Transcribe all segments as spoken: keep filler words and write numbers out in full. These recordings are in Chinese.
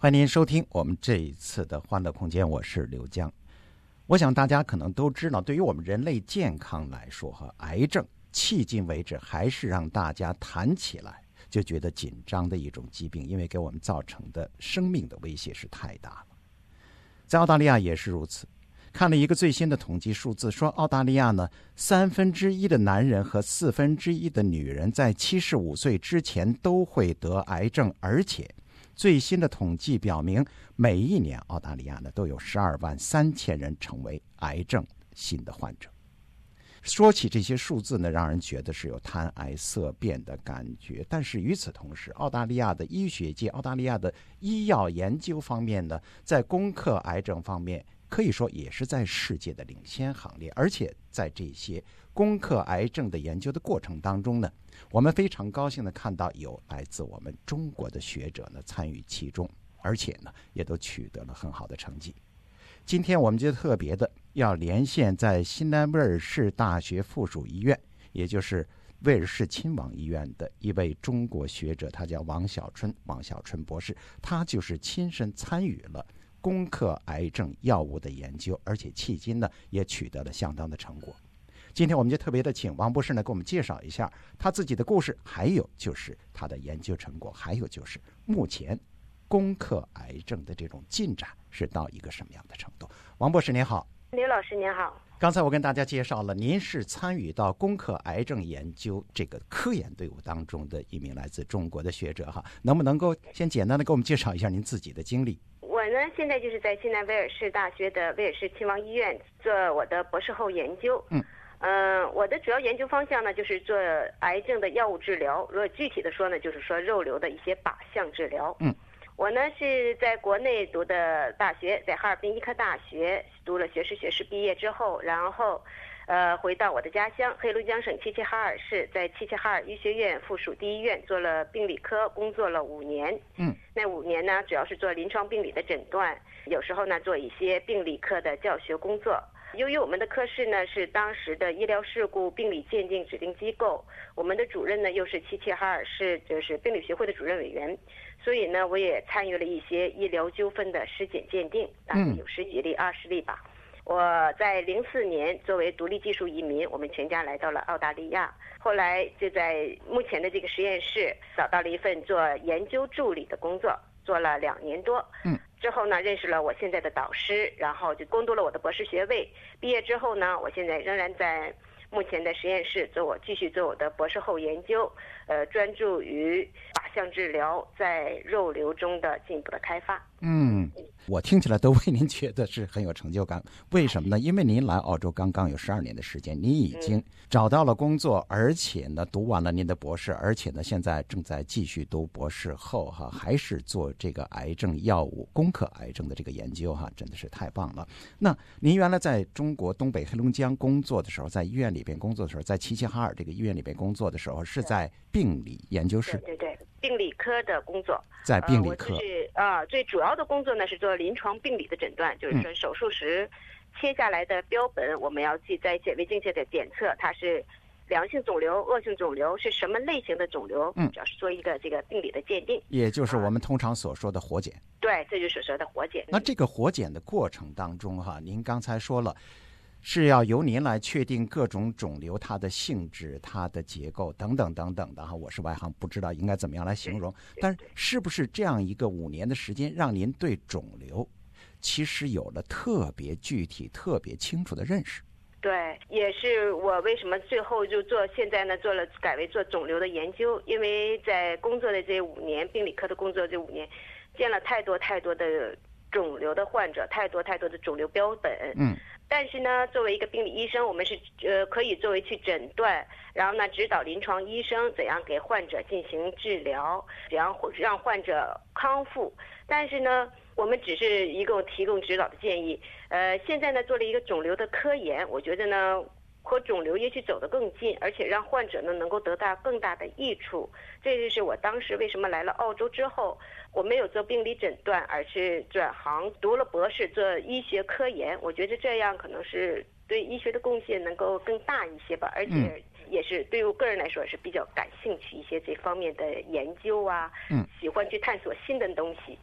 欢迎您收听我们这一次的欢乐空间，我是刘江。我想大家可能都知道，对于我们人类健康来说，和癌症迄今为止还是让大家谈起来就觉得紧张的一种疾病，因为给我们造成的生命的威胁是太大了。在澳大利亚也是如此。看了一个最新的统计数字，说澳大利亚呢，三分之一的男人和四分之一的女人在七十五岁之前都会得癌症，而且最新的统计表明，每一年澳大利亚呢都有十二万三千人成为癌症新的患者。说起这些数字呢，让人觉得是有谈癌色变的感觉。但是与此同时，澳大利亚的医学界、澳大利亚的医药研究方面呢，在攻克癌症方面，可以说也是在世界的领先行列。而且在这些攻克癌症的研究的过程当中呢，我们非常高兴的看到有来自我们中国的学者呢参与其中，而且呢也都取得了很好的成绩。今天我们就特别的要连线在新南威尔士大学附属医院，也就是威尔士亲王医院的一位中国学者，他叫王小春，王小春博士，他就是亲身参与了攻克癌症药物的研究，而且迄今呢也取得了相当的成果。今天我们就特别的请王博士呢给我们介绍一下他自己的故事，还有就是他的研究成果，还有就是目前攻克癌症的这种进展是到一个什么样的程度。王博士您好。 刘老师您好。 刚才我跟大家介绍了，您是参与到攻克癌症研究这个科研队伍当中的一名来自中国的学者哈，能不能够先简单的给我们介绍一下您自己的经历？ 我呢现在就是在新南威尔士大学的威尔士亲王医院做我的博士后研究。嗯呃，我的主要研究方向呢，就是做癌症的药物治疗。如果具体的说呢，就是说肉瘤的一些靶向治疗。嗯，我呢是在国内读的大学，在哈尔滨医科大学读了学士学士，毕业之后，然后，呃，回到我的家乡黑龙江省齐齐哈尔市，在齐齐哈尔医学院附属第一医院做了病理科，工作了五年。嗯，那五年呢，主要是做临床病理的诊断，有时候呢做一些病理科的教学工作。由于我们的科室呢是当时的医疗事故病理鉴定指定机构，我们的主任呢又是齐齐哈尔市就是病理学会的主任委员，所以呢我也参与了一些医疗纠纷的尸检鉴定，大概有十几例、二十例吧。我在零四年作为独立技术移民，我们全家来到了澳大利亚，后来就在目前的这个实验室找到了一份做研究助理的工作，做了两年多。嗯。之后呢，认识了我现在的导师，然后就攻读了我的博士学位。毕业之后呢，我现在仍然在目前的实验室做我继续做我的博士后研究，呃，专注于靶向治疗在肉瘤中的进一步的开发。嗯， 我听起来都为您觉得是很有成就感。为什么呢？因为您来澳洲刚刚有十二年的时间，您已经找到了工作，而且呢读完了您的博士，而且呢现在正在继续读博士后哈，还是做这个癌症药物攻克癌症的这个研究哈，真的是太棒了。那您原来在中国东北黑龙江工作的时候，在医院里边工作的时候，在齐齐哈尔这个医院里边工作的时候，是在病理研究室。 对对对，病理科的工作。 在病理科。 呃、我是啊，最主要的工作呢是做临床病理的诊断，就是说手术时切下来的标本，我们要去在显微镜下的检测，它是良性肿瘤、恶性肿瘤，是什么类型的肿瘤？嗯，主要是做一个这个病理的鉴定， 也就是我们通常所说的活检。 啊、对，这就是所说的活检。 那这个活检的过程当中哈，您刚才说了，是要由您来确定各种肿瘤它的性质、它的结构等等等等的哈。我是外行，不知道应该怎么样来形容。但是不是这样一个五年的时间，让您对肿瘤其实有了特别具体、特别清楚的认识？ 对，也是我为什么最后就做现在呢做了改为做肿瘤的研究，因为在工作的这五年，病理科的工作这五年，见了太多太多的肿瘤的患者，太多太多的肿瘤标本。嗯。但是呢，作为一个病理医生，我们是呃可以作为去诊断，然后呢指导临床医生怎样给患者进行治疗，怎样让患者康复。但是呢，我们只是一共提供指导的建议。呃，现在呢做了一个肿瘤的科研，我觉得呢和肿瘤也许走得更近，而且让患者呢能够得到更大的益处。这就是我当时为什么来了澳洲之后，我没有做病理诊断，而是转行读了博士做医学科研。我觉得这样可能是对医学的贡献能够更大一些吧，而且也是对于我个人来说是比较感兴趣一些这方面的研究啊，嗯，喜欢去探索新的东西。 嗯，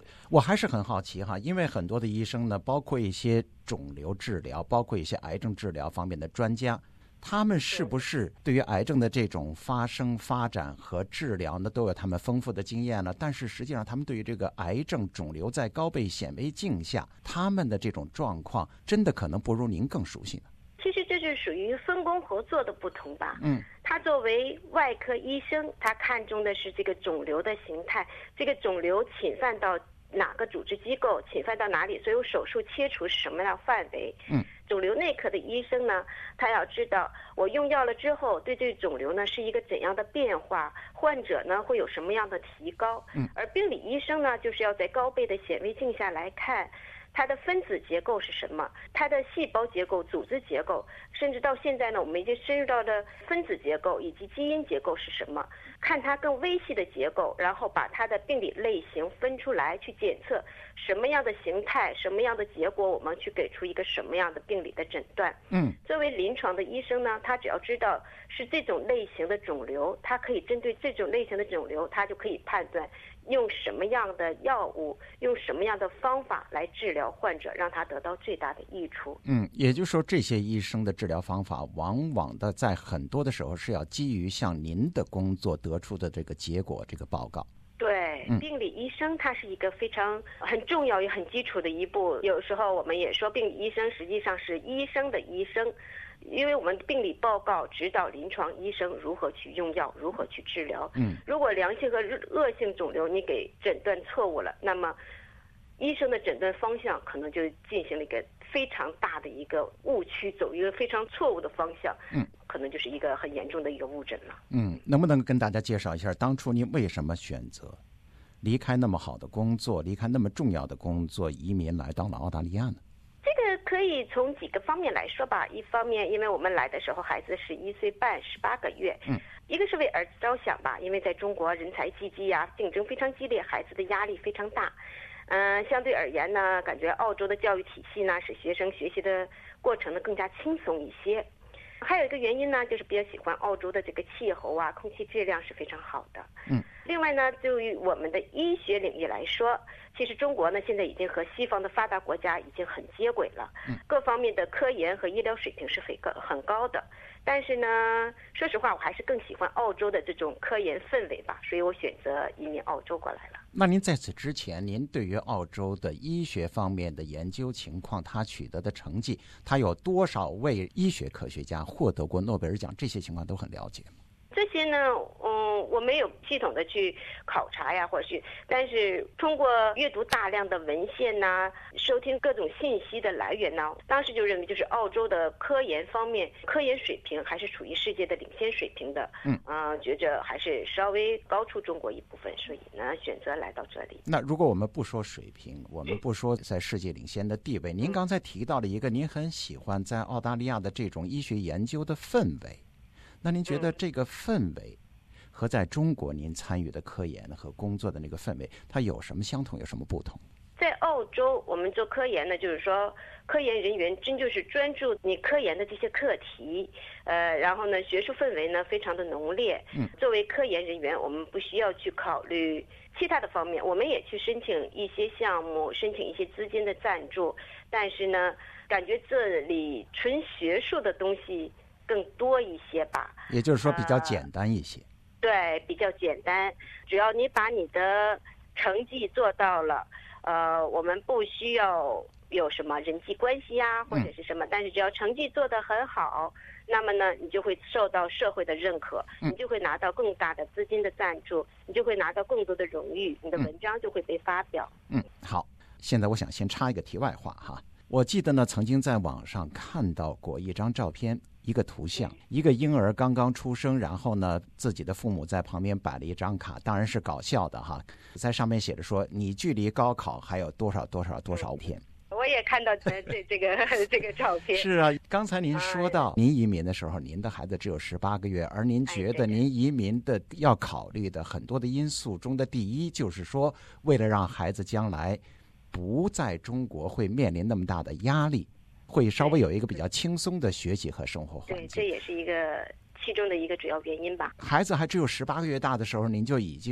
我还是很好奇哈，因为很多的医生呢，包括一些肿瘤治疗，包括一些癌症治疗方面的专家，他们是不是对于癌症的这种发生、发展和治疗呢，都有他们丰富的经验呢？但是实际上，他们对于这个癌症肿瘤在高倍显微镜下，他们的这种状况，真的可能不如您更熟悉呢？ 其实这是属于分工合作的不同吧。 嗯， 他作为外科医生，他看重的是这个肿瘤的形态，这个肿瘤侵犯到哪个组织机构，侵犯到哪里，所以手术切除是什么样范围。 嗯， 肿瘤内科的医生呢，他要知道我用药了之后对这肿瘤呢是一个怎样的变化，患者呢会有什么样的提高。 嗯， 而病理医生呢，就是要在高倍的显微镜下来看它的分子结构是什么，它的细胞结构、组织结构，甚至到现在呢，我们已经深入到的分子结构以及基因结构是什么，看它更微细的结构，然后把它的病理类型分出来，去检测什么样的形态、什么样的结果，我们去给出一个什么样的病理的诊断。 嗯， 作为临床的医生呢，他只要知道是这种类型的肿瘤，他可以针对这种类型的肿瘤，他就可以判断用什么样的药物，用什么样的方法来治疗患者，让他得到最大的益处。 嗯，也就是说，这些医生的治疗方法，往往的在很多的时候是要基于像您的工作得出的这个结果，这个报告。 对，病理医生他是一个非常很重要也很基础的一步。有时候我们也说，病理医生实际上是医生的医生。因为我们病理报告指导临床医生如何去用药，如何去治疗。 嗯， 如果良性和恶性肿瘤你给诊断错误了，那么医生的诊断方向可能就进行了一个非常大的一个误区，走一个非常错误的方向。 嗯， 可能就是一个很严重的一个误诊了。 嗯，能不能跟大家介绍一下，当初您为什么选择离开那么好的工作，离开那么重要的工作，移民来到了澳大利亚呢？ 这个可以从几个方面来说吧。一方面，因为我们来的时候孩子是一岁半，十八个月。 嗯， 一个是为儿子着想吧，因为在中国人才济济呀，竞争非常激烈，孩子的压力非常大。嗯、呃，相对而言呢，感觉澳洲的教育体系呢，使学生学习的过程呢更加轻松一些。还有一个原因呢，就是比较喜欢澳洲的这个气候啊，空气质量是非常好的。 嗯， 另外呢，对于我们的医学领域来说，其实中国呢现在已经和西方的发达国家已经很接轨了，各方面的科研和医疗水平是很高很高的。但是呢，说实话，我还是更喜欢澳洲的这种科研氛围吧，所以我选择移民澳洲过来了。 那您在此之前，您对于澳洲的医学方面的研究情况，他取得的成绩，他有多少位医学科学家获得过诺贝尔奖，这些情况都很了解吗？ 这些呢，嗯，我没有系统的去考察呀，或者是，但是通过阅读大量的文献呐、收听各种信息的来源呢，当时就认为就是澳洲的科研方面，科研水平还是处于世界的领先水平的。 嗯， 啊、呃，觉着还是稍微高出中国一部分，所以呢，选择来到这里。 那如果我们不说水平，我们不说在世界领先的地位，您刚才提到了一个您很喜欢在澳大利亚的这种医学研究的氛围。那您觉得这个氛围和在中国您参与的科研和工作的那个氛围，它有什么相同，有什么不同？ 在澳洲，我们做科研呢，就是说科研人员真就是专注你科研的这些课题，呃，然后呢，学术氛围呢非常的浓烈。 嗯， 作为科研人员，我们不需要去考虑其他的方面，我们也去申请一些项目，申请一些资金的赞助，但是呢，感觉这里纯学术的东西更多一些吧。 也就是说比较简单一些。 呃、对，比较简单，只要你把你的成绩做到了，呃，我们不需要有什么人际关系呀、啊，或者是什么、嗯，但是只要成绩做得很好，那么呢，你就会受到社会的认可，你就会拿到更大的资金的赞助，你就会拿到更多的荣誉，你的文章就会被发表。 嗯，好，现在我想先插一个题外话哈。我记得呢，曾经在网上看到过一张照片，一个图像，一个婴儿刚刚出生，然后呢，自己的父母在旁边摆了一张卡，当然是搞笑的哈，在上面写着说，你距离高考还有多少多少多少天。 我也看到这这这个这个照片。 是啊，刚才您说到您移民的时候，您的孩子只有十八个月，而您觉得您移民的要考虑的很多的因素中的第一，就是说，为了让孩子将来不在中国会面临那么大的压力，会稍微有一个比较轻松的学习和生活环境。 对，这也是一个其中的一个主要原因吧。 孩子还只有十八个月大的时候，您就已经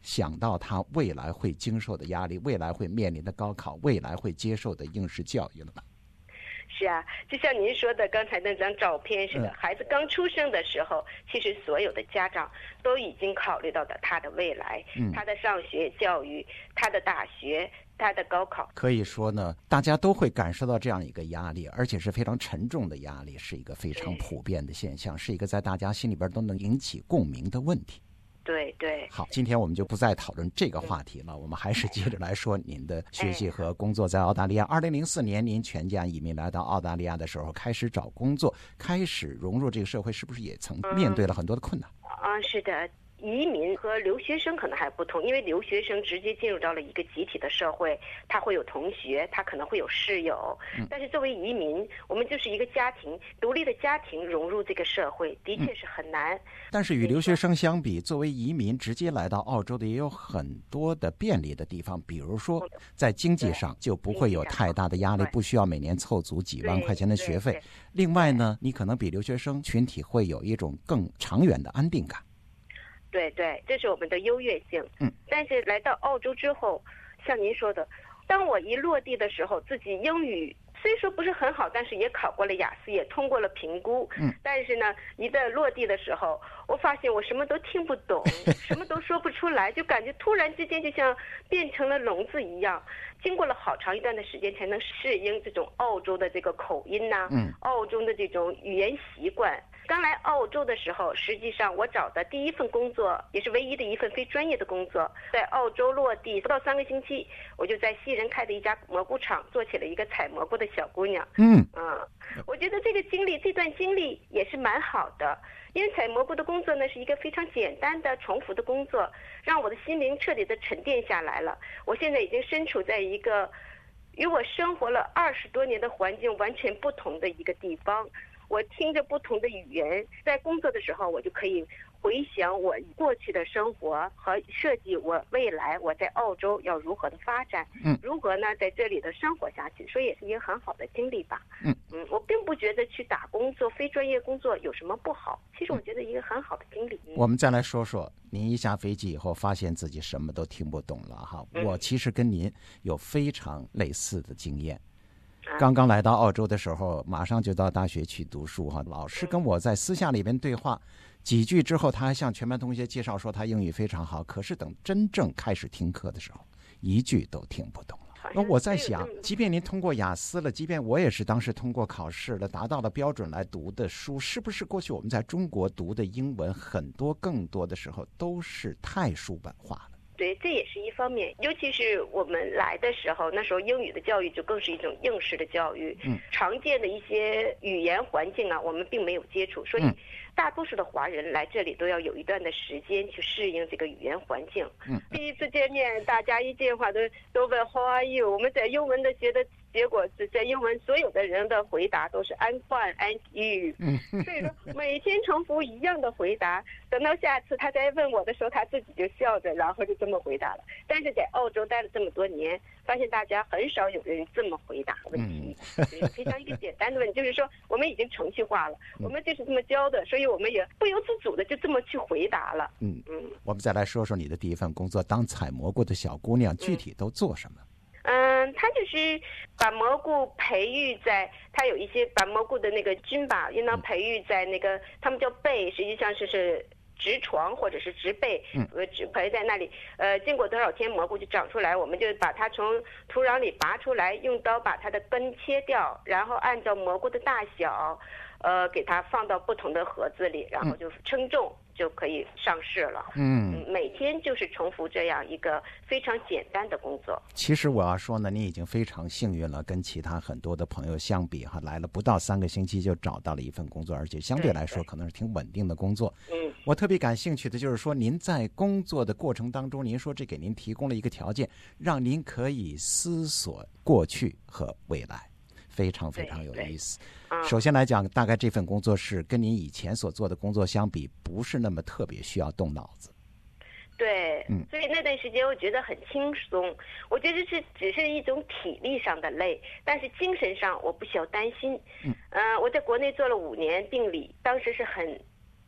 想到他未来会经受的压力，未来会面临的高考，未来会接受的应试教育了吗？ 是啊，就像您说的刚才那张照片似的，嗯、孩子刚出生的时候，其实所有的家长都已经考虑到了他的未来、嗯、他的上学教育，他的大学，他的高考。 可以说呢，大家都会感受到这样一个压力，而且是非常沉重的压力，是一个非常普遍的现象，是一个在大家心里边都能引起共鸣的问题。 对对， 好，今天我们就不再讨论这个话题了、嗯、我们还是接着来说您的学习和工作。在澳大利亚二零零四年您全家移民来到澳大利亚的时候，开始找工作，开始融入这个社会，是不是也曾面对了很多的困难？ 啊、嗯，是的。移民和留学生可能还不同，因为留学生直接进入到了一个集体的社会，他会有同学，他可能会有室友。但是作为移民，我们就是一个家庭，独立的家庭融入这个社会，的确是很难。 嗯、但是与留学生相比，作为移民直接来到澳洲的也有很多的便利的地方，比如说在经济上就不会有太大的压力，不需要每年凑足几万块钱的学费。另外呢，你可能比留学生群体会有一种更长远的安定感。 对对，这是我们的优越性。嗯，但是来到澳洲之后，像您说的，当我一落地的时候，自己英语虽说不是很好，但是也考过了雅思，也通过了评估。嗯，但是呢，一旦落地的时候，我发现我什么都听不懂，什么都说不出来，就感觉突然之间就像变成了聋子一样。经过了好长一段的时间，才能适应这种澳洲的这个口音呐、啊，嗯，澳洲的这种语言习惯。刚来澳洲的时候，实际上我找的第一份工作，也是唯一的一份非专业的工作，在澳洲落地不到三个星期，我就在西人开的一家蘑菇厂做起了一个采蘑菇的小姑娘。嗯嗯，我觉得这个经历，这段经历也是蛮好的，因为采蘑菇的工作呢是一个非常简单的重复的工作，让我的心灵彻底的沉淀下来了。我现在已经身处在一个与我生活了二十多年的环境完全不同的一个地方。我听着不同的语言，在工作的时候，我就可以回想我过去的生活和设计我未来我在澳洲要如何的发展，嗯，如何呢在这里的生活下去，所以也是一个很好的经历吧。嗯嗯，我并不觉得去打工做非专业工作有什么不好，其实我觉得一个很好的经历。嗯、 我们再来说说，您一下飞机以后发现自己什么都听不懂了哈。嗯、我其实跟您有非常类似的经验。刚刚来到澳洲的时候，马上就到大学去读书哈。老师跟我在私下里边对话几句之后，他还向全班同学介绍说他英语非常好。可是等真正开始听课的时候，一句都听不懂了。那我在想，即便您通过雅思了，即便我也是当时通过考试了，达到了标准来读的书，是不是过去我们在中国读的英文很多更多的时候都是太书本化了？ 对，这也是一方面，尤其是我们来的时候，那时候英语的教育就更是一种应试的教育，嗯，常见的一些语言环境啊，我们并没有接触，所以大多数的华人来这里都要有一段的时间去适应这个语言环境。嗯，第一次见面，大家一见话都都问 How are you？ 我们在英文的学的结果是在英文所有的人的回答都是 I'm fine, and you。嗯，所以说每天重复一样的回答，等到下次他再问我的时候，他自己就笑着，然后就这么回答了。但是在澳洲待了这么多年，发现大家很少有人这么回答问题，嗯、非常一个简单的问题，就是说我们已经程序化了，我们就是这么教的，所以我们也不由自主的就这么去回答了。嗯嗯， 我们再来说说你的第一份工作，当采蘑菇的小姑娘，具体都做什么？ 嗯，他就是把蘑菇培育在，他有一些把蘑菇的那个菌吧，应当培育在那个他们叫被，实际上是是植床或者是植被，呃，植培在那里。呃，经过多少天蘑菇就长出来，我们就把它从土壤里拔出来，用刀把它的根切掉，然后按照蘑菇的大小，呃，给它放到不同的盒子里，然后就称重。嗯，就可以上市了。嗯，每天就是重复这样一个非常简单的工作。 其实我要说呢，你已经非常幸运了，跟其他很多的朋友相比哈，来了不到三个星期就找到了一份工作，而且相对来说可能是挺稳定的工作。嗯，我特别感兴趣的就是说，您在工作的过程当中，您说这给您提供了一个条件，让您可以思索过去和未来。非常非常有意思。首先来讲，大概这份工作是跟您以前所做的工作相比，不是那么特别需要动脑子。 对，嗯，所以那段时间我觉得很轻松，我觉得是只是一种体力上的累，但是精神上我不需要担心。嗯，呃，我在国内做了五年病理，当时是很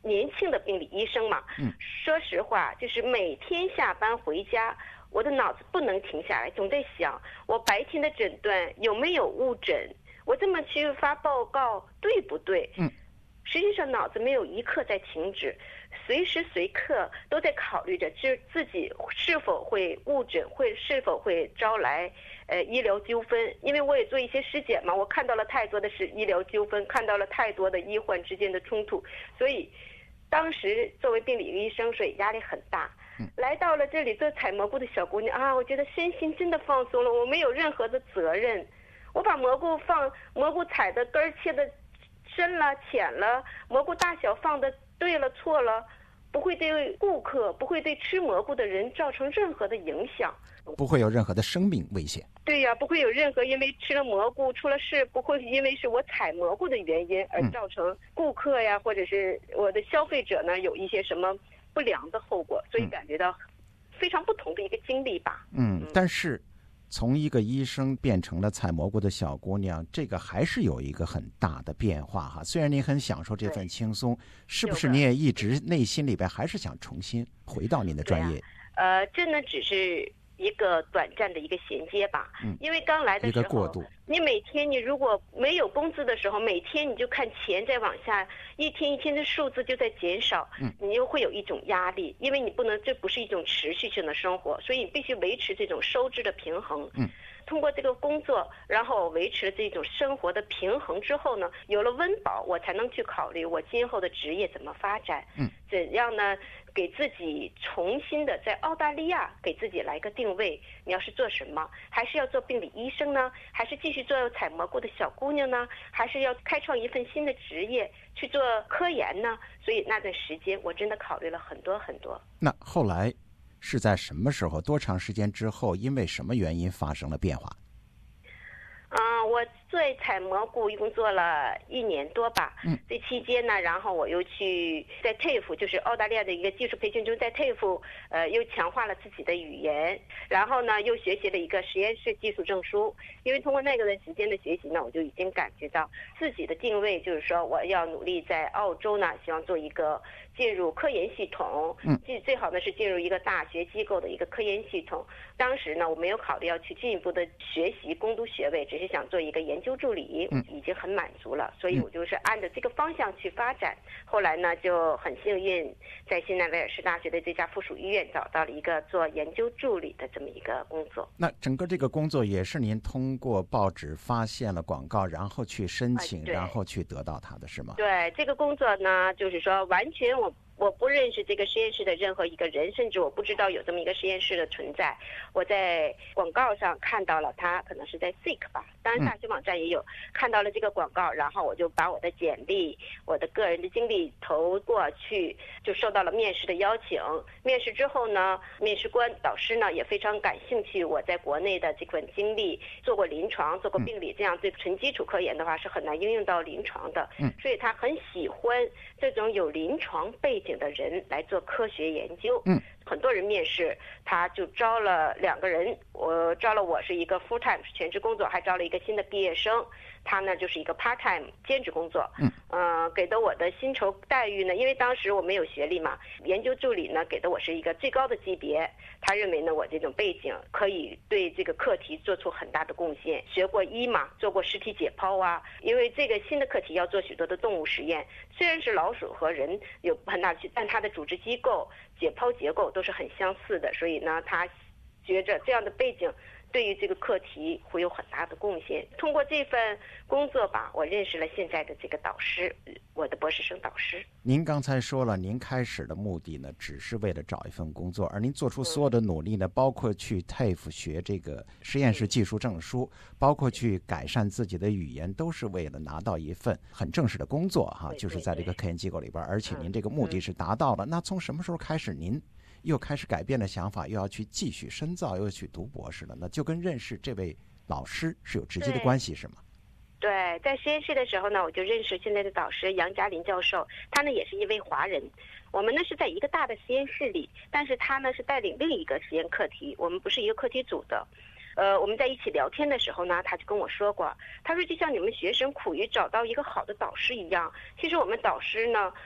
年轻的病理医生嘛， 嗯， 说实话，就是每天下班回家，我的脑子不能停下来，总在想我白天的诊断有没有误诊，我这么去发报告对不对？ 嗯， 实际上脑子没有一刻在停止，随时随刻都在考虑着，就自己是否会误诊，会是否会招来呃医疗纠纷。因为我也做一些尸检嘛，我看到了太多的是医疗纠纷，看到了太多的医患之间的冲突，所以当时作为病理医生，所以压力很大。来到了这里做采蘑菇的小姑娘啊，我觉得身心真的放松了，我没有任何的责任，我把蘑菇放蘑菇采的根儿切的深了浅了，蘑菇大小放的对了错了，不会对顾客不会对吃蘑菇的人造成任何的影响， 不会有任何的生命危险。 对呀、啊，不会有任何因为吃了蘑菇出了事，不会因为是我采蘑菇的原因而造成顾客呀、嗯、或者是我的消费者呢有一些什么不良的后果，所以感觉到非常不同的一个经历吧。 嗯，嗯但是从一个医生变成了采蘑菇的小姑娘，这个还是有一个很大的变化哈。虽然你很享受这份轻松，是不是你也一直内心里边还是想重新回到您的专业？ 啊、呃，这呢只是一个短暂的一个衔接吧。嗯，因为刚来的时候， 一个过渡。 你每天你如果没有工资的时候，每天你就看钱在往下，一天一天的数字就在减少，嗯，你又会有一种压力，因为你不能，这不是一种持续性的生活，所以你必须维持这种收支的平衡。嗯。通过这个工作，然后维持这种生活的平衡之后呢，有了温饱，我才能去考虑我今后的职业怎么发展。嗯，怎样呢？给自己重新的在澳大利亚给自己来个定位，你要是做什么？还是要做病理医生呢？还是继续做采蘑菇的小姑娘呢？还是要开创一份新的职业去做科研呢？所以那段时间我真的考虑了很多很多。 那后来是在什么时候？多长时间之后？因为什么原因发生了变化？ 嗯、呃，我做采蘑菇一共做了一年多吧。嗯，这期间呢，然后我又去在 T A F E， 就是澳大利亚的一个技术培训中，在 T A F E， 呃，又强化了自己的语言，然后呢，又学习了一个实验室技术证书。因为通过那个段时间的学习呢，我就已经感觉到自己的定位，就是说我要努力在澳洲呢，希望做一个进入科研系统，嗯，最最好呢是进入一个大学机构的一个科研系统。当时呢，我没有考虑要去进一步的学习攻读学位，只是想做一个研究助理，嗯，已经很满足了，所以我就是按照这个方向去发展。后来呢，就很幸运在新南威尔士大学的这家附属医院找到了一个做研究助理的这么一个工作。 那整个这个工作也是您通过报纸发现了广告，然后去申请， 啊、 然后去得到它的是吗？ 对，这个工作呢，就是说完全我我不认识这个实验室的任何一个人，甚至我不知道有这么一个实验室的存在。我在广告上看到了它，可能是在 Seek 吧，当然大学网站也有、嗯、看到了这个广告，然后我就把我的简历、我的个人的经历投过去，就受到了面试的邀请。面试之后呢，面试官导师呢也非常感兴趣我在国内的这份经历，做过临床，做过病理，这样对纯基础科研的话是很难应用到临床的。嗯，所以他很喜欢这种有临床背景的人来做科学研究。嗯，很多人面试，他就招了两个人，我招了我是一个 full time 全职工作，还招了一个新的毕业生，他呢就是一个 part time 兼职工作。嗯，呃，给的我的薪酬待遇呢，因为当时我没有学历嘛，研究助理呢给的我是一个最高的级别，他认为呢我这种背景可以对这个课题做出很大的贡献，学过医嘛，做过尸体解剖啊，因为这个新的课题要做许多的动物实验，虽然是老鼠和人有很大区，但它的组织机构、解剖结构都是很相似的，所以呢，他觉着这样的背景对于这个课题会有很大的贡献。通过这份工作吧，我认识了现在的这个导师，我的博士生导师。 您刚才说了，您开始的目的呢，只是为了找一份工作，而您做出所有的努力呢，包括去 T A F E 学这个实验室技术证书，包括去改善自己的语言，都是为了拿到一份很正式的工作哈，就是在这个科研机构里边，而且您这个目的是达到了。那从什么时候开始您又开始改变了想法，又要去继续深造，又去读博士了？那就跟认识这位老师是有直接的关系，是吗？ 对，在实验室的时候呢，我就认识现在的导师杨嘉林教授，他呢也是一位华人。我们呢是在一个大的实验室里，但是他呢是带领另一个实验课题，我们不是一个课题组的。呃，我们在一起聊天的时候呢，他就跟我说过，他说就像你们学生苦于找到一个好的导师一样，其实我们导师呢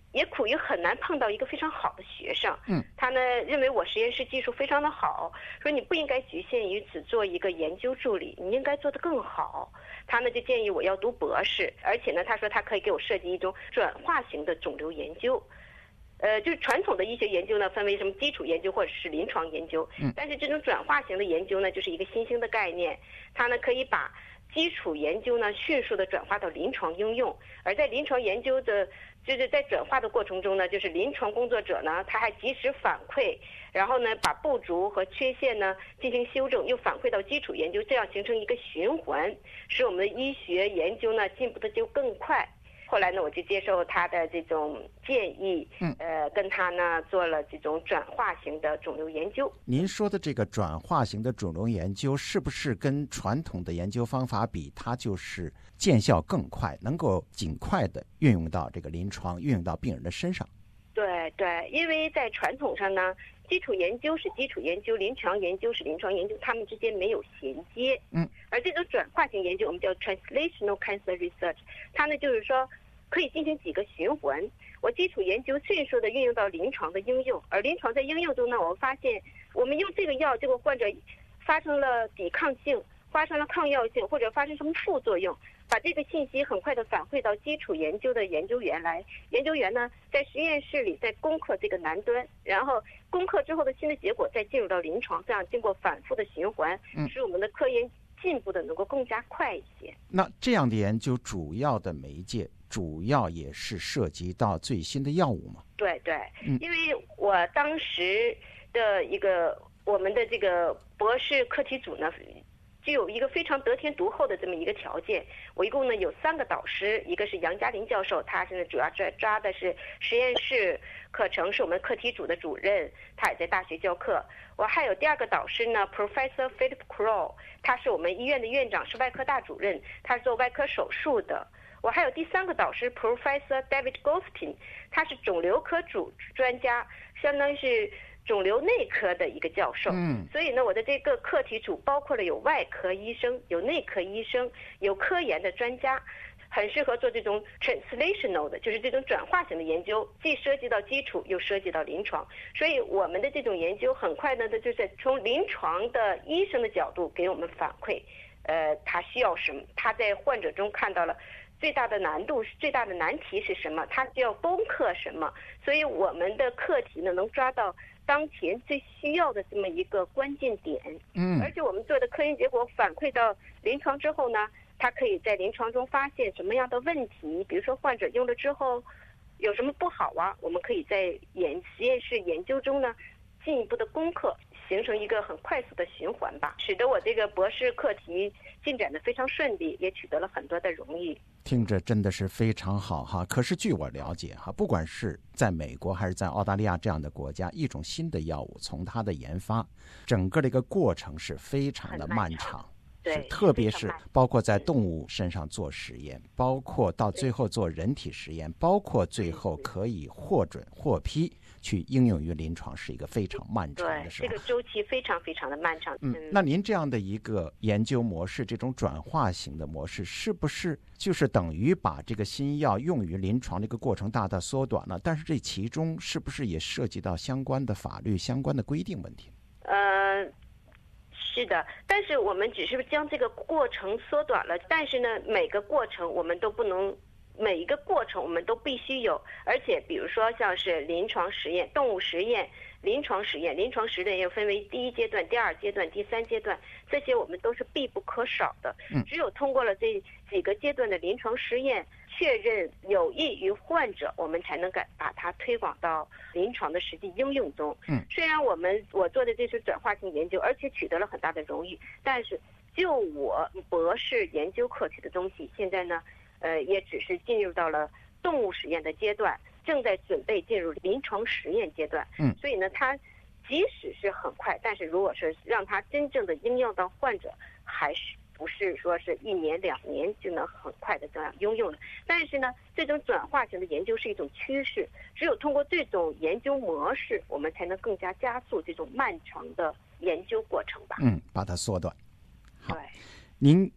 也苦于很难碰到一个非常好的学生。 嗯， 他呢认为我实验室技术非常的好，说你不应该局限于只做一个研究助理，你应该做得更好。他呢就建议我要读博士，而且呢他说他可以给我设计一种转化型的肿瘤研究。呃，就是传统的医学研究呢，分为什么基础研究或者是临床研究。 嗯， 但是这种转化型的研究呢，就是一个新兴的概念，它呢可以把基础研究呢迅速的转化到临床应用，而在临床研究的，就是在转化的过程中呢，就是临床工作者呢，他还及时反馈，然后呢把不足和缺陷呢进行修正，又反馈到基础研究，这样形成一个循环，使我们的医学研究呢进步的就更快。后来呢，我就接受他的这种建议， 嗯， 呃，跟他呢做了这种转化型的肿瘤研究。 您说的这个转化型的肿瘤研究，是不是跟传统的研究方法比，它就是见效更快，能够尽快的运用到这个临床，运用到病人的身上？ 对对，因为在传统上呢，基础研究是基础研究，临床研究是临床研究，它们之间没有衔接。 嗯， 而这种转化型研究，我们叫 translational cancer research， 它呢就是说可以进行几个循环。我基础研究迅速的运用到临床的应用，而临床在应用中呢，我发现我们用这个药，这个患者发生了抵抗性，发生了抗药性，或者发生什么副作用。把这个信息很快的反馈到基础研究的研究员来，研究员呢在实验室里再攻克这个难端，然后攻克之后的新的结果再进入到临床，这样经过反复的循环，使我们的科研进步的能够更加快一些。 那这样的研究主要的媒介，主要也是涉及到最新的药物吗？ 对对， 嗯， 因为我当时的一个我们的这个博士课题组呢，具有一个非常得天独厚的这么一个条件。我一共呢有三个导师，一个是杨嘉林教授，他现在主要抓抓的是实验室课程，是我们课题组的主任，他也在大学教课。我还有第二个导师呢 Professor Philip Crow， 他是我们医院的院长，是外科大主任，他是做外科手术的。我还有第三个导师 Professor David Goldstein， 他是肿瘤科主专家，相当于是肿瘤内科的一个教授。 嗯， 所以呢，我的这个课题组包括了有外科医生、有内科医生、有科研的专家，很适合做这种 translational 的，就是这种转化型的研究，既涉及到基础又涉及到临床。所以我们的这种研究很快呢，就是从临床的医生的角度给我们反馈，呃，他需要什么，他在患者中看到了最大的难度、最大的难题是什么，他需要攻克什么。所以我们的课题呢，能抓到当前最需要的这么一个关键点。 嗯， 而且我们做的科研结果反馈到临床之后呢，它可以在临床中发现什么样的问题，比如说患者用了之后有什么不好啊，我们可以在研实验室研究中呢进一步的攻克，形成一个很快速的循环吧，使得我这个博士课题进展得非常顺利，也取得了很多的荣誉。 听着真的是非常好哈。可是据我了解哈，不管是在美国还是在澳大利亚这样的国家，一种新的药物从它的研发，整个的一个过程是非常的漫长。 对， 特别是包括在动物身上做实验，包括到最后做人体实验，包括最后可以获准获批去应用于临床，是一个非常漫长的时候。 对，这个周期非常非常的漫长。 嗯，那您这样的一个研究模式，这种转化型的模式，是不是就是等于把这个新药用于临床的一个过程大大缩短了？但是这其中是不是也涉及到相关的法律、相关的规定问题？ 呃。是的，但是我们只是将这个过程缩短了，但是呢，每个过程我们都不能，每一个过程我们都必须有，而且比如说像是临床实验、动物实验、临床实验、临床实验又分为第一阶段、第二阶段、第三阶段，这些我们都是必不可少的。只有通过了这几个阶段的临床实验，确认有益于患者，我们才能敢把它推广到临床的实际应用中。 嗯， 虽然我们我做的这是转化性研究，而且取得了很大的荣誉，但是就我博士研究课题的东西，现在呢，呃，也只是进入到了动物实验的阶段，正在准备进入临床实验阶段。 嗯， 所以呢，它即使是很快，但是如果是让它真正的应用到患者，还是不是说是一年两年就能很快的这样应用的。但是呢，这种转化型的研究是一种趋势，只有通过这种研究模式，我们才能更加加速这种漫长的研究过程吧。 嗯，把它缩短。好， 对， 您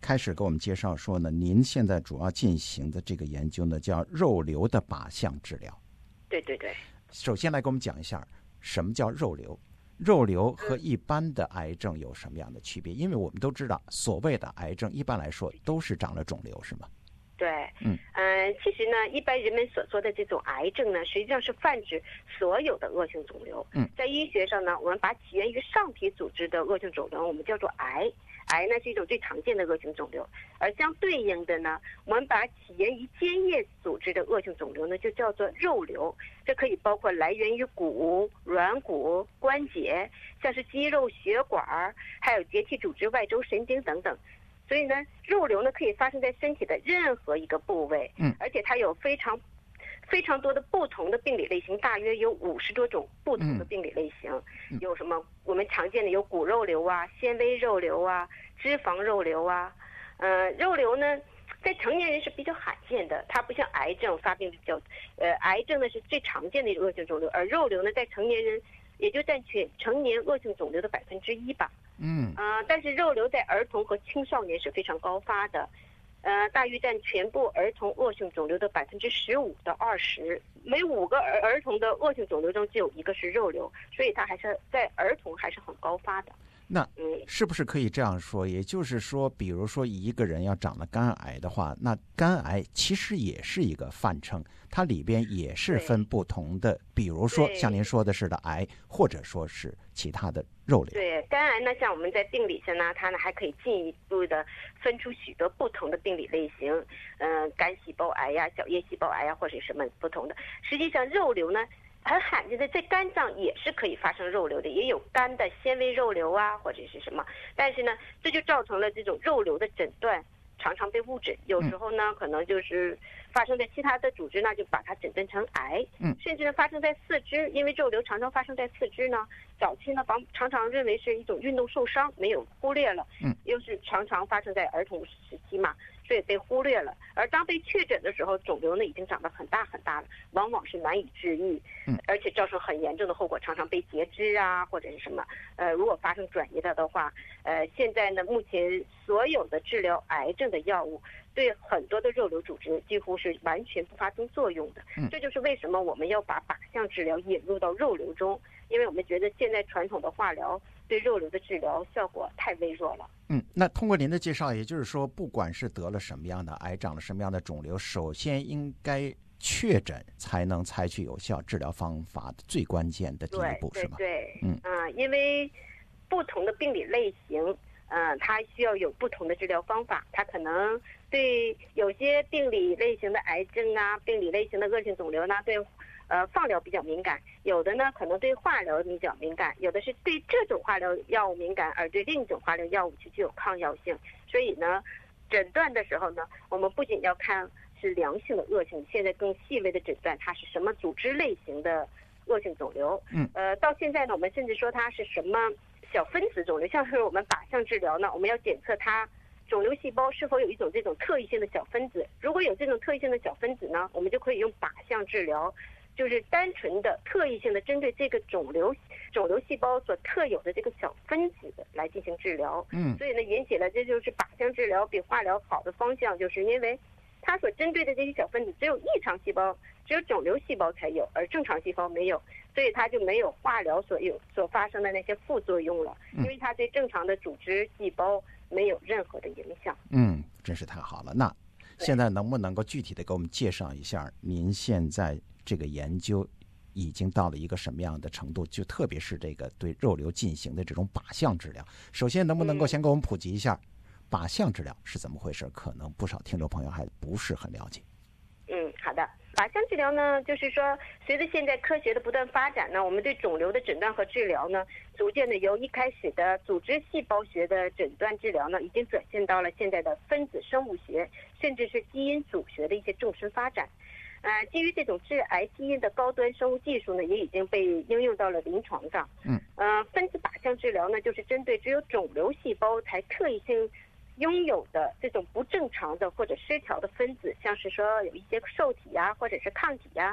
开始给我们介绍说呢，您现在主要进行的这个研究呢，叫肉瘤的靶向治疗。 对对对。 首先来给我们讲一下什么叫肉瘤，肉瘤和一般的癌症有什么样的区别？因为我们都知道，所谓的癌症一般来说都是长了肿瘤，是吗？ 对，嗯，呃，其实呢，一般人们所说的这种癌症呢，实际上是泛指所有的恶性肿瘤。嗯，在医学上呢，我们把起源于上皮组织的恶性肿瘤，我们叫做癌。癌呢是一种最常见的恶性肿瘤，而相对应的呢，我们把起源于间叶组织的恶性肿瘤呢，就叫做肉瘤。这可以包括来源于骨、软骨、关节，像是肌肉、血管，还有结缔组织、外周神经等等。所以呢，肉瘤呢可以发生在身体的任何一个部位，嗯，而且它有非常非常多的不同的病理类型，大约有五十多种不同的病理类型。嗯、有什么我们常见的有骨肉瘤啊、纤维肉瘤啊、脂肪肉瘤啊。呃，肉瘤呢在成年人是比较罕见的，它不像癌症发病比较，呃，癌症呢是最常见的一种恶性肿瘤，而肉瘤呢在成年人也就占全成年恶性肿瘤的百分之一吧。嗯，呃，但是肉瘤在儿童和青少年是非常高发的，呃，大约占全部儿童恶性肿瘤的百分之十五到二十，每五个儿儿童的恶性肿瘤中就有一个是肉瘤，所以它还是在儿童还是很高发的。 那是不是可以这样说？也就是说，比如说一个人要长了肝癌的话，那肝癌其实也是一个泛称，它里边也是分不同的，比如说像您说的是的癌，或者说是其他的肉瘤。 对，肝癌呢，像我们在病理上呢，它呢还可以进一步的分出许多不同的病理类型，嗯、呃，肝细胞癌呀、小叶细胞癌呀，或者什么不同的。实际上，肉瘤呢，很罕见的在肝脏也是可以发生肉瘤的，也有肝的纤维肉瘤啊，或者是什么。但是呢，这就造成了这种肉瘤的诊断常常被误诊，有时候呢，嗯、可能就是发生在其他的组织呢，就把它诊断成癌。嗯，甚至呢发生在四肢，因为肉瘤常常发生在四肢呢，早期呢，常常认为是一种运动受伤，没有忽略了。嗯，又是常常发生在儿童时期嘛。所以被忽略了，而当被确诊的时候，肿瘤呢已经长得很大很大了，往往是难以治愈，嗯，而且造成很严重的后果，常常被截肢啊，或者是什么，呃，如果发生转移了的话，呃，现在呢，目前所有的治疗癌症的药物，对很多的肉瘤组织几乎是完全不发生作用的，嗯，这就是为什么我们要把靶向治疗引入到肉瘤中，因为我们觉得现在传统的化疗对肉瘤的治疗效果太微弱了。 嗯，那通过您的介绍，也就是说，不管是得了什么样的癌，长了什么样的肿瘤，首先应该确诊，才能采取有效治疗方法的最关键的第一步，是吗？ 对，嗯啊、呃，因为不同的病理类型，嗯、呃，它需要有不同的治疗方法，它可能对有些病理类型的癌症啊，病理类型的恶性肿瘤呢，对。呃，放疗比较敏感，有的呢可能对化疗比较敏感，有的是对这种化疗药物敏感，而对另一种化疗药物就具有抗药性。所以呢，诊断的时候呢，我们不仅要看是良性的恶性，现在更细微的诊断它是什么组织类型的恶性肿瘤。嗯，呃，到现在呢，我们甚至说它是什么小分子肿瘤，像是我们靶向治疗呢，我们要检测它肿瘤细胞是否有一种这种特异性的小分子，如果有这种特异性的小分子呢，我们就可以用靶向治疗。就是单纯的特异性的针对这个肿瘤肿瘤细胞所特有的这个小分子来进行治疗。嗯，所以呢，引起了这就是靶向治疗比化疗好的方向，就是因为它所针对的这些小分子只有异常细胞，只有肿瘤细胞才有，而正常细胞没有，所以它就没有化疗所有所发生的那些副作用了，因为它对正常的组织细胞没有任何的影响。 嗯，真是太好了。那现在能不能够具体的给我们介绍一下您现在这个研究已经到了一个什么样的程度，就特别是这个对肉瘤进行的这种靶向治疗，首先能不能够先给我们普及一下靶向治疗是怎么回事？可能不少听众朋友还不是很了解。 嗯，好的。靶向治疗呢，就是说随着现在科学的不断发展呢，我们对肿瘤的诊断和治疗呢，逐渐的由一开始的组织细胞学的诊断治疗呢，已经转变到了现在的分子生物学，甚至是基因组学的一些纵深发展。呃，基于这种致癌基因的高端生物技术呢，也已经被应用到了临床上。嗯，呃，分子靶向治疗呢，就是针对只有肿瘤细胞才特异性拥有的这种不正常的或者失调的分子，像是说有一些受体呀、啊，或者是抗体呀、啊，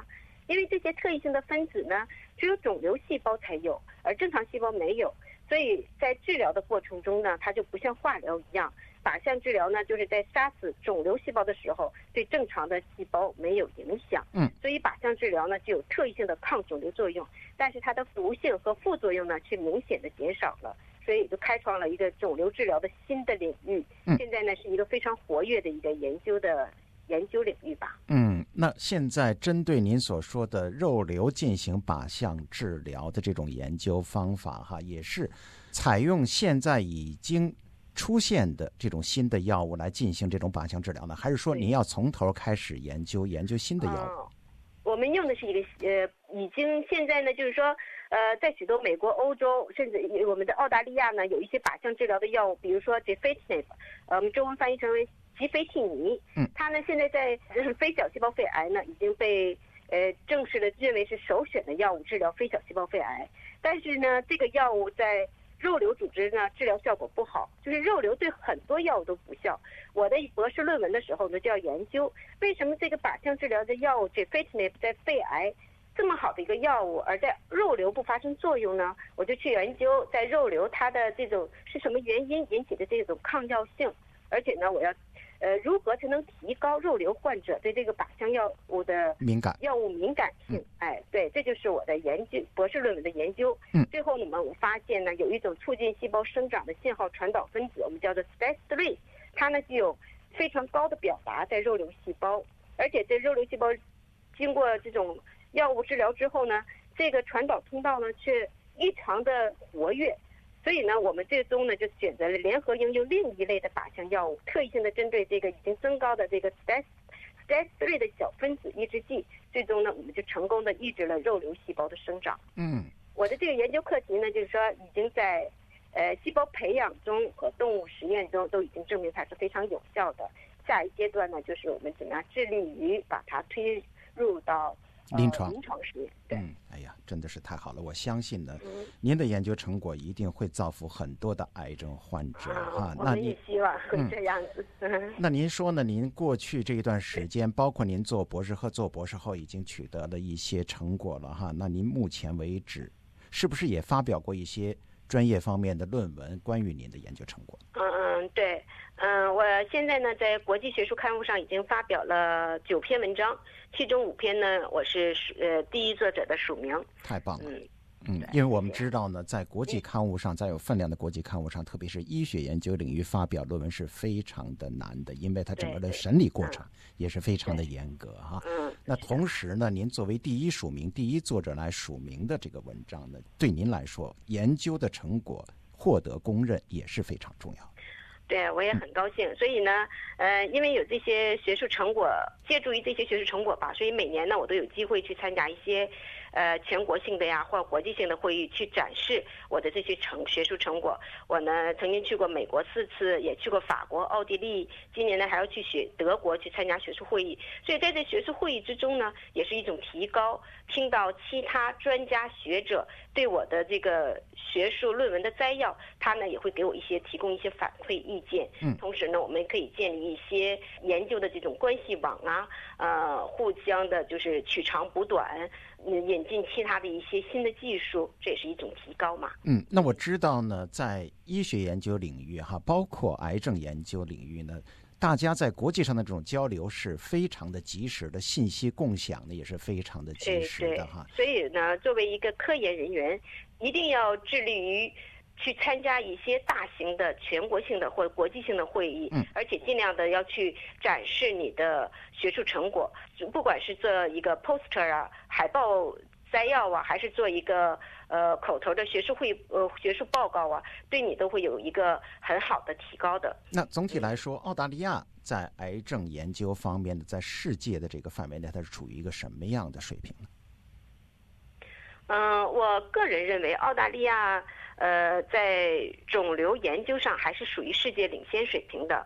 因为这些特异性的分子呢，只有肿瘤细胞才有，而正常细胞没有，所以在治疗的过程中呢，它就不像化疗一样，靶向治疗呢，就是在杀死肿瘤细胞的时候，对正常的细胞没有影响。 嗯， 所以靶向治疗呢，具有特异性的抗肿瘤作用，但是它的毒性和副作用呢，却明显的减少了。所以就开创了一个肿瘤治疗的新的领域，现在呢是一个非常活跃的一个研究的研究领域吧。 嗯，那现在针对您所说的肉瘤进行靶向治疗的这种研究方法哈，也是采用现在已经出现的这种新的药物来进行这种靶向治疗呢，还是说您要从头开始研究研究新的药物？ 哦，我们用的是一个呃，已经现在呢就是说。呃，在许多美国、欧洲，甚至我们的澳大利亚呢，有一些靶向治疗的药物，比如说 Gefitinib， 呃，我们中文翻译成为吉菲替尼。 嗯， 它呢现在在就是非小细胞肺癌呢已经被呃正式的认为是首选的药物治疗非小细胞肺癌。但是呢，这个药物在肉瘤组织呢治疗效果不好，就是肉瘤对很多药物都不效。我的博士论文的时候呢就要研究为什么这个靶向治疗的药物 Gefitinib 在肺癌这么好的一个药物，而在肉瘤不发生作用呢？我就去研究在肉瘤它的这种是什么原因引起的这种抗药性，而且呢，我要，呃，如何才能提高肉瘤患者对这个靶向药物的敏感药物敏感性？嗯、哎，对，这就是我的研究博士论文的研究。 嗯， 最后呢，我发现呢，有一种促进细胞生长的信号传导分子，我们叫做 S T A S 三，它呢具有非常高的表达在肉瘤细胞，而且在肉瘤细胞经过这种药物治疗之后呢，这个传导通道呢却异常的活跃，所以呢，我们最终呢就选择了联合应用另一类的靶向药物，特异性的针对这个已经增高的这个 S T A S 三 的小分子抑制剂，最终呢，我们就成功的抑制了肉瘤细胞的生长。 嗯， 我的这个研究课题呢，就是说已经在呃细胞培养中和动物实验中都已经证明它是非常有效的。下一阶段呢，就是我们怎么样致力于把它推入到临床、 呃、临床实验。对， 嗯，哎呀，真的是太好了！我相信呢，嗯、您的研究成果一定会造福很多的癌症患者啊。 我们也希望会这样子。 嗯、那您说呢？您过去这一段时间，包括您做博士和做博士后，已经取得了一些成果了哈。那您目前为止，是不是也发表过一些专业方面的论文，关于您的研究成果？ 嗯嗯，对。嗯，我现在呢在国际学术刊物上已经发表了九篇文章，其中五篇呢我是呃第一作者的署名。 太棒了。 嗯嗯，因为我们知道呢，在国际刊物上，在有分量的国际刊物上，特别是医学研究领域发表论文是非常的难的，因为它整个的审理过程也是非常的严格哈。 嗯。 那同时呢，您作为第一署名、第一作者来署名的这个文章呢，对您来说，研究的成果获得公认也是非常重要。 对，我也很高兴。所以呢，呃，因为有这些学术成果，借助于这些学术成果吧，所以每年呢，我都有机会去参加一些，呃，全国性的呀或国际性的会议，去展示我的这些成学术成果。我呢，曾经去过美国四次，也去过法国、奥地利，今年呢还要去学德国去参加学术会议。所以在这学术会议之中呢，也是一种提高，听到其他专家学者对我的这个学术论文的摘要，他呢也会给我一些提供一些反馈意见。 嗯， 同时呢，我们可以建立一些研究的这种关系网啊，呃，互相的就是取长补短，嗯，引进其他的一些新的技术，这也是一种提高嘛。 嗯，那我知道呢，在医学研究领域哈，包括癌症研究领域呢，大家在国际上的这种交流是非常的及时的，信息共享呢也是非常的及时的哈。 所以呢，作为一个科研人员，一定要致力于去参加一些大型的全国性的或者国际性的会议， 嗯， 而且尽量的要去展示你的学术成果，不管是做一个 poster 啊、海报摘要啊，还是做一个呃口头的学术会呃学术报告啊，对你都会有一个很好的提高的。 那总体来说，澳大利亚在癌症研究方面的，在世界的这个范围内，它是处于一个什么样的水平呢？ 嗯、呃，我个人认为澳大利亚呃在肿瘤研究上还是属于世界领先水平的。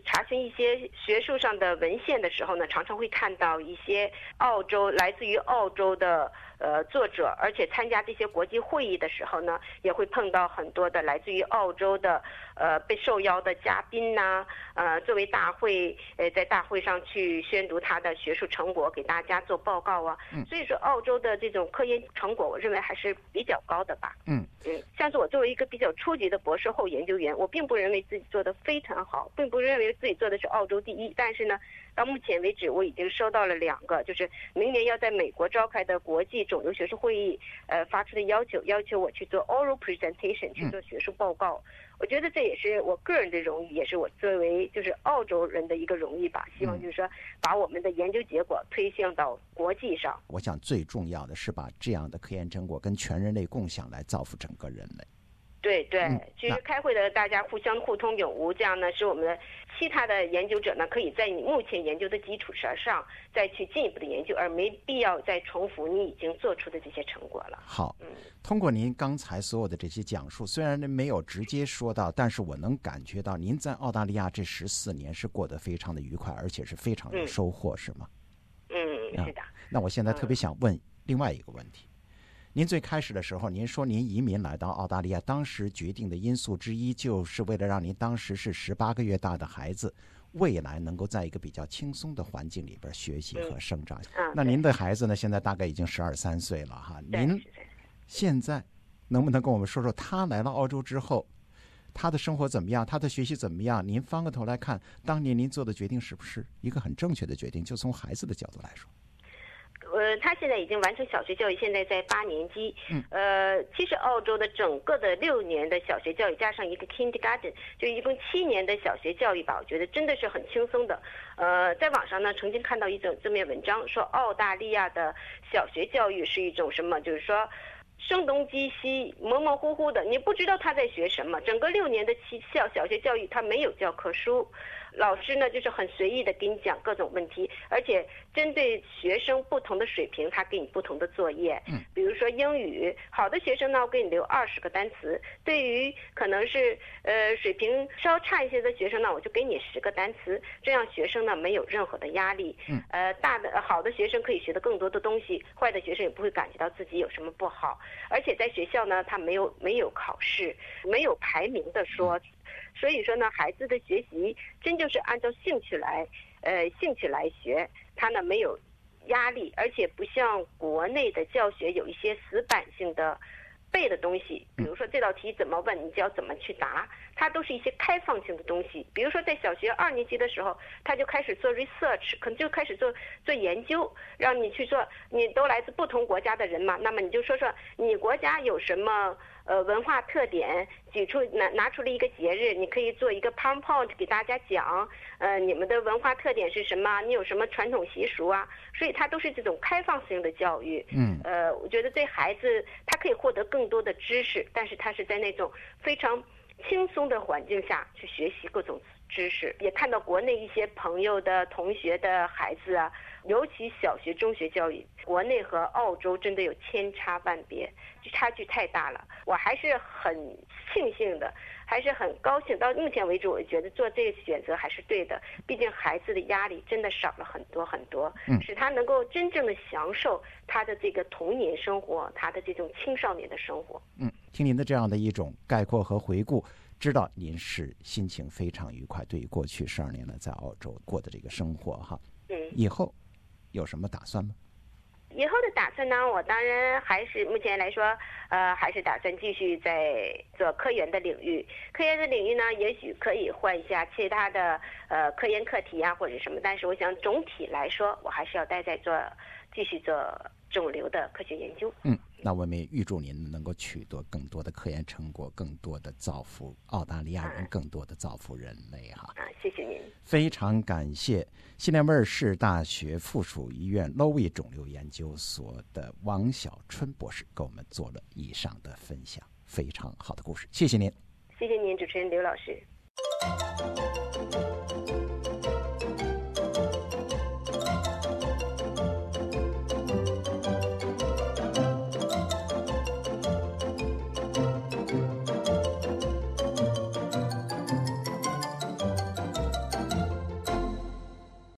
查询一些学术上的文献的时候呢，常常会看到一些澳洲来自于澳洲的呃作者，而且参加这些国际会议的时候呢，也会碰到很多的来自于澳洲的呃被受邀的嘉宾呐、啊，呃作为大会呃在大会上去宣读他的学术成果，给大家做报告啊。嗯，所以说澳洲的这种科研成果，我认为还是比较高的吧。嗯嗯，像是我作为一个比较初级的博士后研究员，我并不认为自己做得非常好，并不认为自己做的是澳洲第一，但是呢，到目前为止，我已经收到了两个，就是明年要在美国召开的国际肿瘤学术会议，呃，发出的要求，要求我去做 oral presentation， 去做学术报告。嗯、我觉得这也是我个人的荣誉，也是我作为就是澳洲人的一个荣誉吧。希望就是说，把我们的研究结果推向到国际上。 我想最重要的是把这样的科研成果跟全人类共享，来造福整个人类。 对对，其实开会的大家互相互通有无，这样呢，使我们的其他的研究者呢，可以在你目前研究的基础上再去进一步的研究，而没必要再重复你已经做出的这些成果了。 好，嗯，通过您刚才所有的这些讲述，虽然没有直接说到，但是我能感觉到您在澳大利亚这十四年是过得非常的愉快，而且是非常有收获，嗯、是吗？ 嗯，是的。 那我现在特别想问另外一个问题。您最开始的时候，您说您移民来到澳大利亚，当时决定的因素之一，就是为了让您当时是十八个月大的孩子，未来能够在一个比较轻松的环境里边学习和生长。嗯嗯、那您的孩子呢，现在大概已经十二三岁了哈。您现在能不能跟我们说说，他来了澳洲之后，他的生活怎么样，他的学习怎么样？您翻个头来看，当年您做的决定是不是一个很正确的决定？就从孩子的角度来说。 呃，他现在已经完成小学教育，现在在八年级。嗯。呃，其实澳洲的整个的六年的小学教育加上一个 kindergarten， 就一共七年的小学教育吧，我觉得真的是很轻松的。呃，在网上呢，曾经看到一种这篇文章，说澳大利亚的小学教育是一种什么，就是说声东击西、模模糊糊的，你不知道他在学什么。整个六年的小小学教育，他没有教科书。老师呢，就是很随意的给你讲各种问题，而且针对学生不同的水平，他给你不同的作业。嗯，比如说英语，好的学生呢，我给你留二十个单词；对于可能是呃水平稍差一些的学生呢，我就给你十个单词。这样学生呢没有任何的压力。嗯，呃，大的好的学生可以学得更多的东西，坏的学生也不会感觉到自己有什么不好。而且在学校呢，他没有没有考试，没有排名的说。嗯，所以说呢，孩子的学习真就是按照兴趣来，呃，兴趣来学，他呢没有压力，而且不像国内的教学有一些死板性的背的东西，比如说这道题怎么问，你就要怎么去答，它都是一些开放性的东西。比如说在小学二年级的时候，他就开始做 research， 可能就开始做做研究，让你去做，你都来自不同国家的人嘛，那么你就说说你国家有什么呃，文化特点，举出拿拿出了一个节日，你可以做一个 PowerPoint 给大家讲，呃，你们的文化特点是什么？你有什么传统习俗啊？所以它都是这种开放性的教育。嗯，呃，我觉得对孩子，他可以获得更多的知识，但是他是在那种非常轻松的环境下去学习各种知识。也看到国内一些朋友的同学的孩子啊，尤其小学、中学教育，国内和澳洲真的有千差万别，差距太大了。我还是很庆幸的，还是很高兴。到目前为止，我觉得做这个选择还是对的。毕竟孩子的压力真的少了很多很多，嗯，使他能够真正的享受他的这个童年生活，他的这种青少年的生活。 嗯，听您的这样的一种概括和回顾，知道您是心情非常愉快，对于过去十二年来在澳洲过的这个生活哈。嗯，以后有什么打算吗？ 以后的打算呢，我当然还是目前来说，呃，还是打算继续在做科研的领域。科研的领域呢，也许可以换一下其他的呃科研课题啊，或者什么。但是我想总体来说，我还是要待在做，继续做肿瘤的科学研究。 嗯，那我们也预祝您能够取得更多的科研成果，更多的造福澳大利亚人，啊、更多的造福人类哈。 啊，谢谢您。 非常感谢新南威尔士大学附属医院 Lowy 肿瘤研究所的王小春博士给我们做了以上的分享，非常好的故事，谢谢您。 谢谢您，主持人刘老师。